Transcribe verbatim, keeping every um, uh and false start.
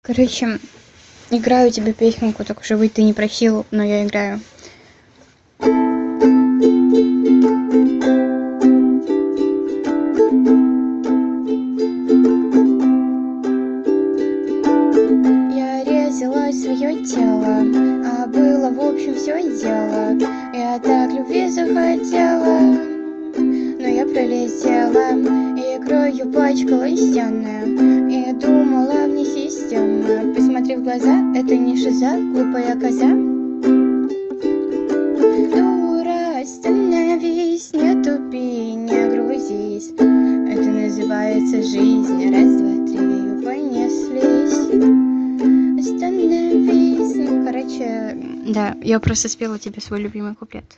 Короче, играю тебе песенку, так уже ты не просил, но я играю. Я резала свое тело, а было в общем все дело. Я так любви захотела, но я пролетела, и кровью пачкала стены, и думала вне системы. Посмотри в глаза, это не шиза, глупая коза. Дура, остановись, не тупи, не грузись. Это называется жизнь. Раз, два, три, понеслись. Остановись. Ну, короче, да, я просто спела тебе свой любимый куплет.